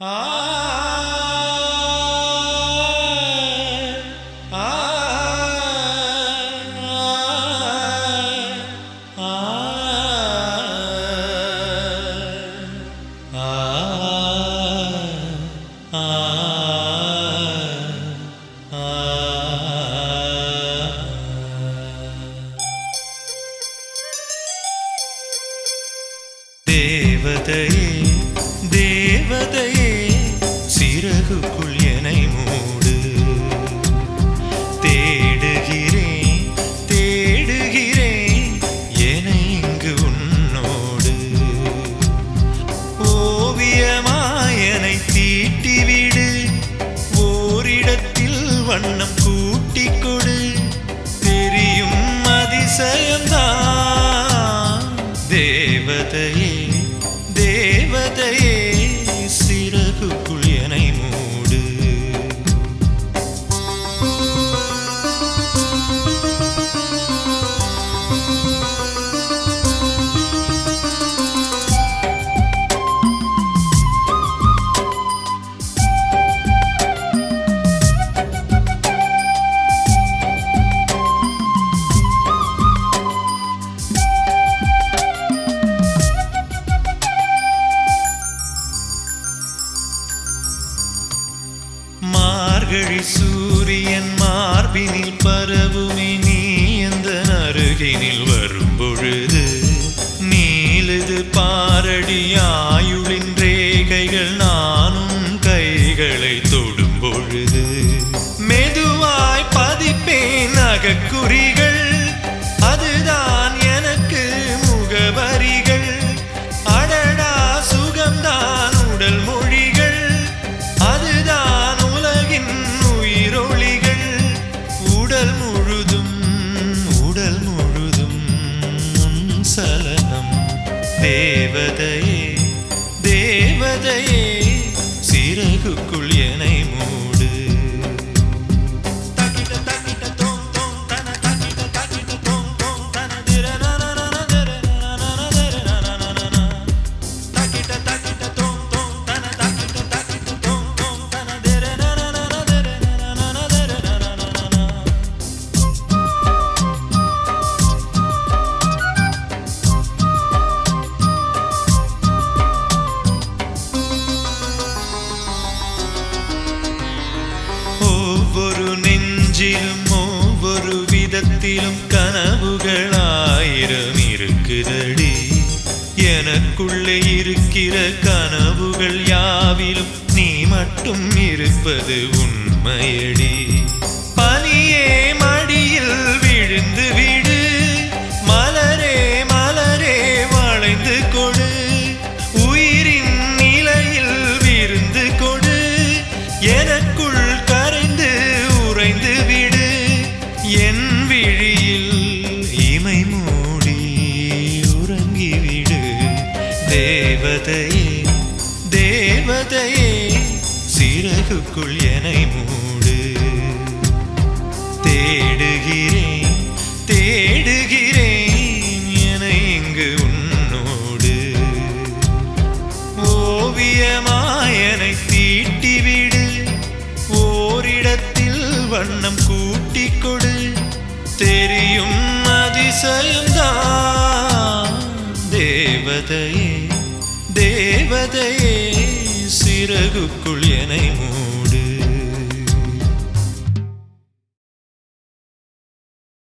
தேவதையே தேவதையே சிறகுக்குள் என்னை மூடு. தேடுகிறேன் தேடுகிறேன் என்னை இங்கு உன்னோடு. ஓவியமாயனை தீட்டிவிடு, ஓரிடத்தில் வண்ணம் கூட்டிக் கொடு. தெரியும் அதிசயம்தான். தேவதையே தேவதையே சிறகுக்குள் என்னை மூடு. மார்கழி சூரியன் மார்பினில் பரவுமே, நீ எந்த அருகினில் வரும் பொழுது நீளுது பாரடி ஆயுளின் ரேகைகள். நானும் கைகளை தொடும் பொழுது மெதுவாய் பதிப்பேன் நகக்குறிகள். அதுதான் எனக்கு முகவரிகள். அடடா சுகம்தான் உடல் மொழிகள். அதுதான் உலகின் உயிரொளிகள். உடல் முழுதும் சலனம். தேவதையே தேவதையே சிறகுக்குள் என்னை மூடு. ஒவ்வொரு நெஞ்சிலும் ஒவ்வொரு விதத்திலும் கனவுகள் ஆயிரம் இருக்குதடி. எனக்குள்ளே இருக்கிற கனவுகள் யாவிலும் நீ மட்டும் இருப்பது உண்மையடி. பனியே மடியில் விழுந்து விடு, மலரே மலரே வளைந்து கொடு. உயிரின் நிலையில் விருந்து கொடு. எனக்குள் கரைந்து உறைந்து விடு. என் விழியில் இமை மூடி உறங்கிவிடு. தேவதையே தேவதையே சிறகுக்குள் என்னை மூடு. தேடுகிறேன் தேடுகிறேன் என்னை இங்கு உன்னோடு. ஓவியமாயனை தீட்டிவிடு, ஓரிடத்தில் வண்ணம் கூட்டிக் கொடு. தெரியும் அதிசயம்தான். தேவதையே தேவதையே சிறகுக்குள் என்னை மூடு.